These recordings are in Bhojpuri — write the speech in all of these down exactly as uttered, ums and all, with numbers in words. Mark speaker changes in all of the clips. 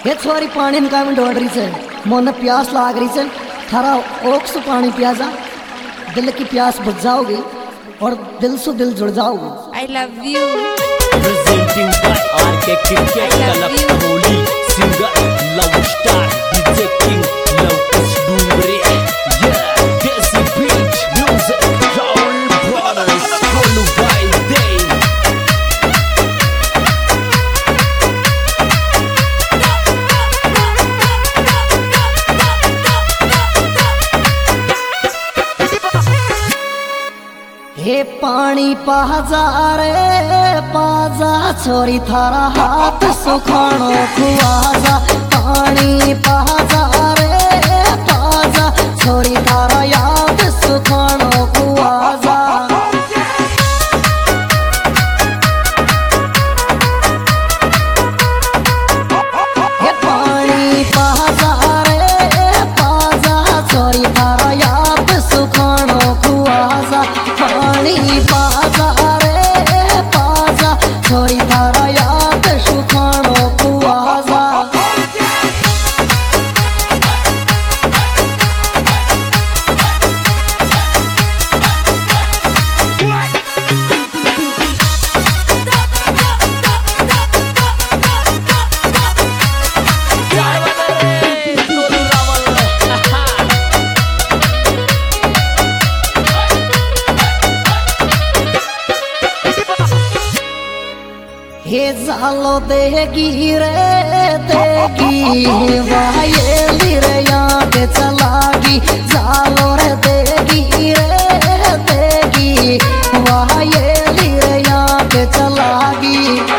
Speaker 1: ये छोरी पानी का में ढोड़ रही से मोने प्यास लाग रही से थारा ओक्स पानी पियाजा दिल की प्यास बुझ जाओगी और दिल से दिल जुड़ जाओगे।
Speaker 2: I love you.
Speaker 3: Presenting by R K Cricket Club Karoli, singer Love Star, D J King Love Sdumbre, yeah, Desi Beat, music, Raul Brothers, Kolu by Day.
Speaker 1: हे पानी पाजा रे पाजा छोरी थारा हाथ सुखानो खुआजा पानी पाजा रे पाजा छोरी थारा याद सुखानो खुआजा। हे पानी पाजा रे पाजा छोरी थारा याद सुखानो खुआजा पानी पाजा रे पाजा छोरी थारा याद सुखानो खुआजा। हे जालो देगी रे देगी वाये लीरे याद चलागी जालो रे देगी रे देगी वाये लीरे याद चलागी।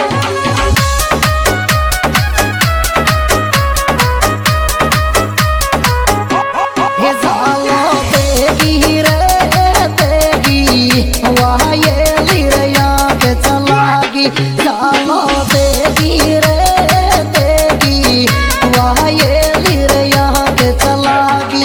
Speaker 1: हे जालो देगी रे देगी वाये लीरे याद चलागी जालो देगी रे देगी वाये लीरे याद चलागी।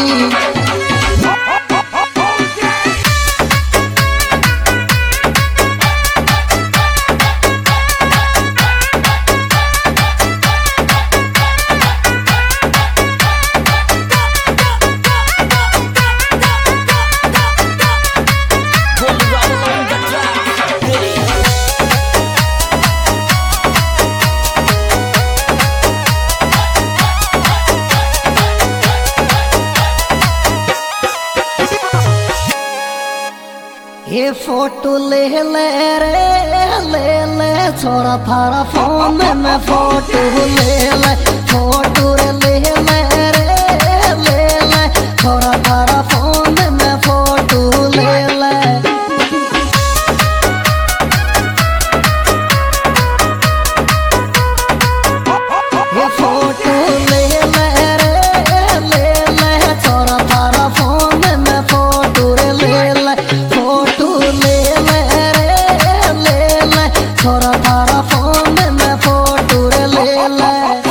Speaker 1: ये फोटो ले ले रे ले ले छोरा थारा फोन में फोटो ले ले फोटो रे ले ले रे ले ले छोरा थारा फोन में फोटो ले ले। ये फोटो ले ले रे ले ले छोरा थारा फोन में फोटो रे ले ले फोटो ले ले रे ले ले छोरा थारा फोन में फोटो रे ले ले।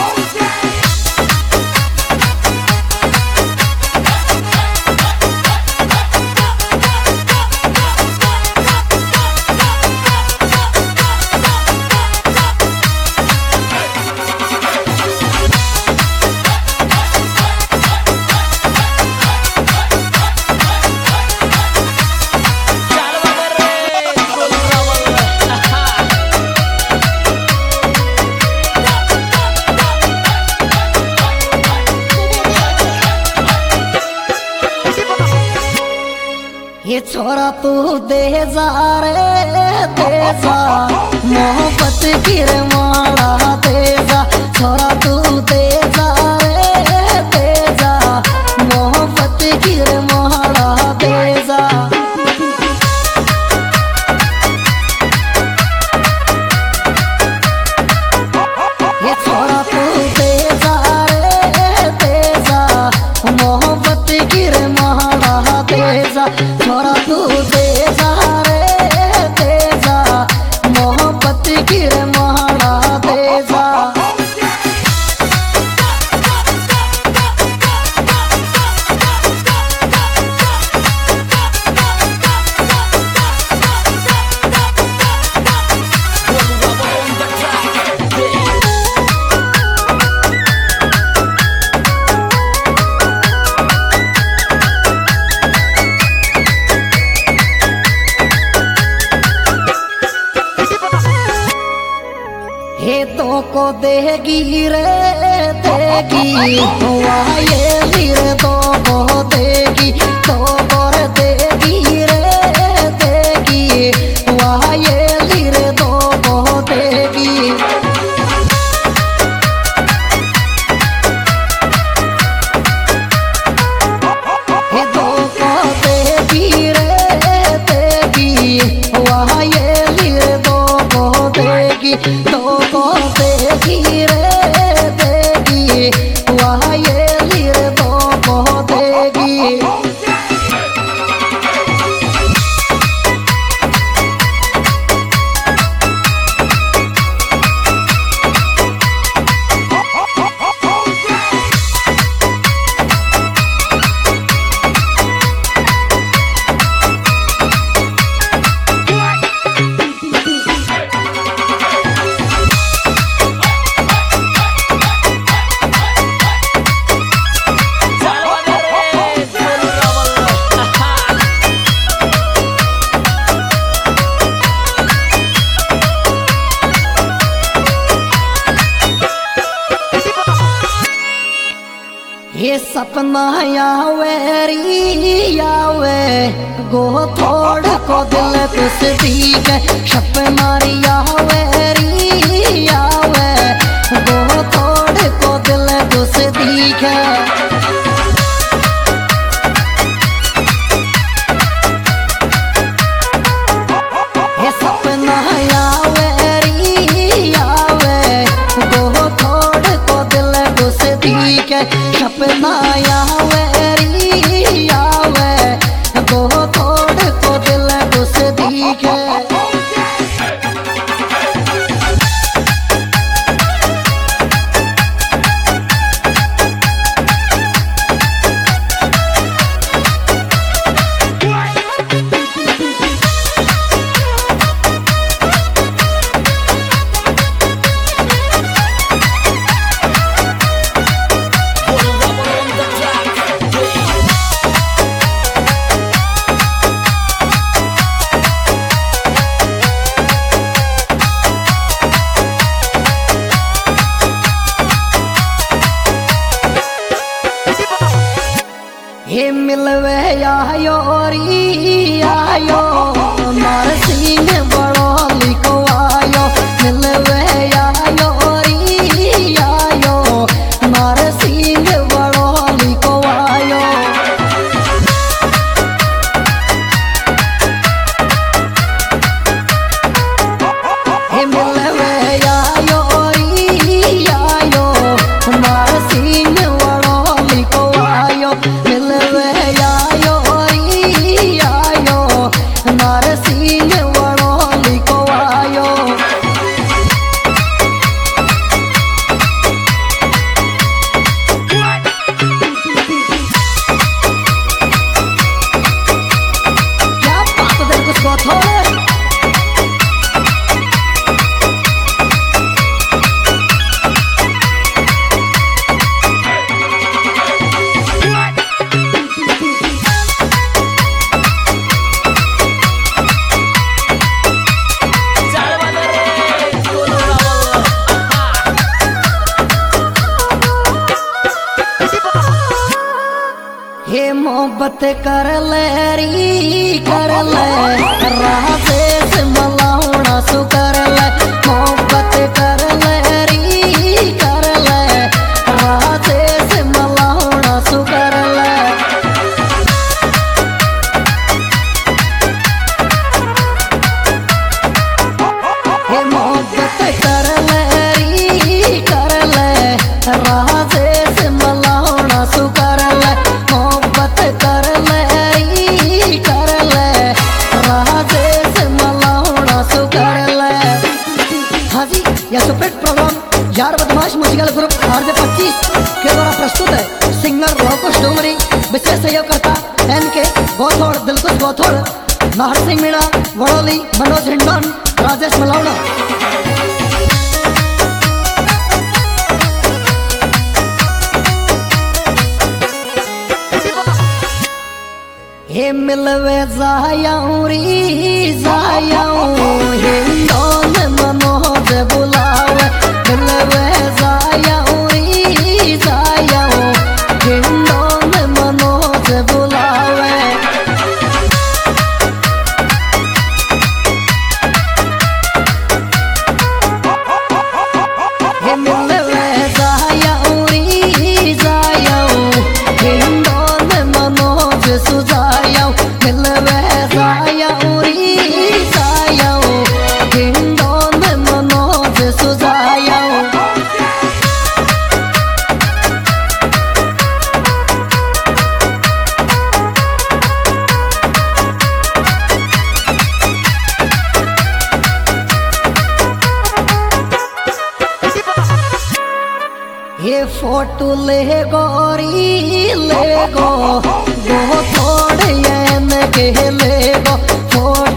Speaker 1: ये छोरा तू दे जा रे दे जा मोहब्बत की रे माला दे जा छोरा तू दे जा रे दे जा मोहब्बत की रे माला दे जा। ये छोरा तू दे जा रे दे जा मोहब्बत की रे माला दे जा छोरा तू दे जा रे दे जा मोहब्बत की रे माला दे तो को देगी रे देगी वाह ये लीर तो को देगी तो और देगी रे देगी वाह ये लीर तो को देगी हे तो को देगी रे देगी वाह ये लीर तो को देगी तो को देगी रे देगी वाह ये लीर तो को देगी ये सपना यावे री यावे गो थोड़ को दिल कुछ दीग सपना यावे री यावे गो थोड़ को दिल कुछ दीग ये सपना यावे री यावे गो थोड़ को दिल कुछ दीग सपना यावे री यावे गो थोड़ को दिल कुछ दीग हे मिलवे आयो री आयो मार सिंह बड़ो लिखो आयो मिलवे आयो री आयो मार सिंह बड़ो लिखो आयो हे मिलवे आयो री आयो मार सिंह बड़ो लिखो आयो मिलवे आयो री आयो मार सिंह बड़ो लिखो आयो क्या बात है दिल कुछ बात हो हे मोहब्बत कर ले री कर ले राजे से मलाउना सु कर ले मोहब्बत कर ले री कर ले राजे से मलाउना सु कर ले हे मोहब्बत कर ले री कर ले राजे से मलाउना सु कर ले कर ले कर ले राजे से मलाउना सु कर ले हाँ जी यह सुपरहिट प्रोग्राम यार बदमाश म्यूजिकल ग्रुप आर जे पच्चीस के द्वारा प्रस्तुत है सिंगर लवकुश डूंगरी विशेष सहयोग करता एन के गोथोड़ दिलकुश गोथोड़ नाहर सिंह मीणा वड़ोली मनोज हिंडन राजेश मलाउना हे मिलवे जायाऊं री जायाऊं हिंडोन मनोज बुलावे ये फोटो ले गोरी ले गो गो थोड़े के ले गो फोटो